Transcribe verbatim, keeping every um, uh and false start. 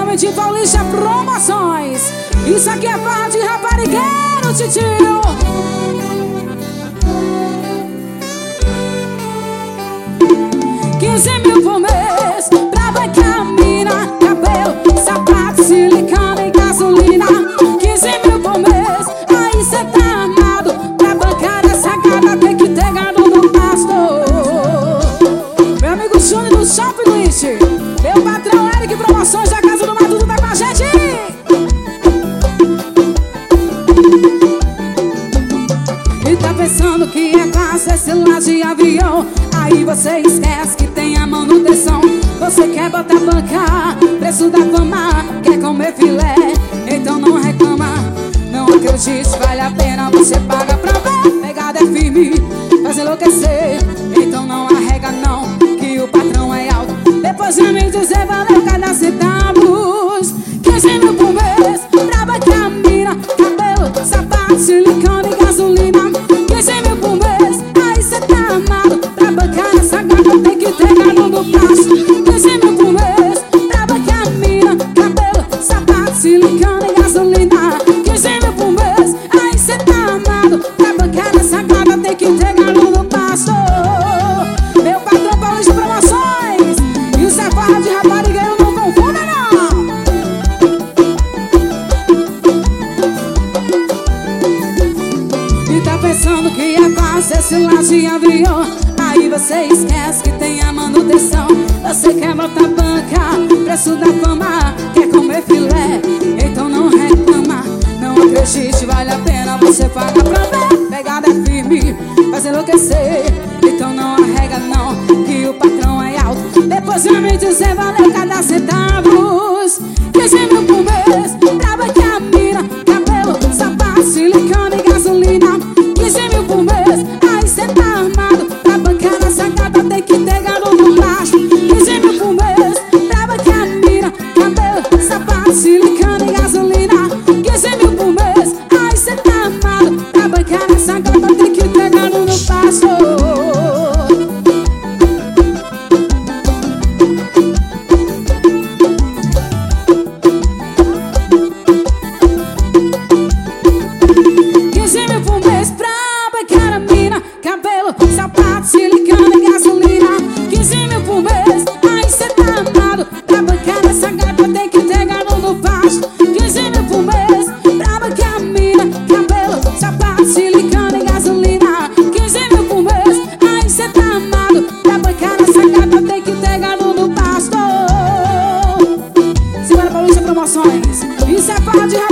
Clemente Paulista Promoções. Isso aqui é farra de raparigueiro, titio. Quinze mil por mês pra bancar a mina, cabelo, sapato, silicone e gasolina. Quinze mil por mês, aí cê tá armado. Pra bancar essa gata tem que ter gado no pasto. Meu amigo Júnior do Shopping List, meu patrão Eric Promoções da Casa do Matuto tá com a gente. E tá pensando que é classe esse lá de avião. Aí você esquece que tem a manutenção. Você quer botar bancar, preço da fama, quer comer filé, então não reclama. Não acredite, vale a pena, você paga pra ver. Pegada é firme, faz enlouquecer, então não arrega não, que o patrão é alto. Depois de me dizer valeu cada centavos. Quinze mil por mês pra bancar a mina, cabelo, sapato, silicone e gasolina. Quinze mil por mês, aí cê tá armado. Pra bancar essa gata tem que ter gado no pasto. Quinze mil por mês pra bancar a mina, cabelo, sapato, silicone e gasolina. Quinze mil por mês, aí cê tá armado. Pra bancar essa gata tem que ter gado no pasto. Meu patrão Paulista Promoções. Isso é farra de raparigueiro, não confunda não. E tá pensando que é fácil esse lá de avião. Aí você esquece que tem a manutenção. Você quer botar banca, preço da fama, quer comer filé, então não reclama. Não acredite, vale a pena, você paga pra ver. Pegada é firme, faz enlouquecer, então não arrega não, que o patrão é alto. Depois de me dizer valeu cada centavos. Quinze mil por mês pra bancar a mina, cabelo, sapato, silicone e gasolina. Quinze mil por mês, aí cê tá armado. Pra bancar essa gata tem que ter gado no plástico. Quinze mil por mês pra bancar a mina, cabelo, sapato, silicone e gasolina. Quinze mil por mês, aí cê tá armado. Pra bancar essa gata tem que ter gado no pasto. Quinze mil por mês pra bancar a mina, cabelo, sapato, silicone e gasolina. Quinze mil por mês, aí cê tá armado. Pra bancar essa gata tem que ter gado no pasto. Quinze mil por mês pra bancar a mina, cabelo, sapato, silicone e gasolina. Quinze mil por mês, aí cê tá armado. Pra bancar essa gata tem que ter gado no pasto. Segura Paulista Promoções. Isso é farra de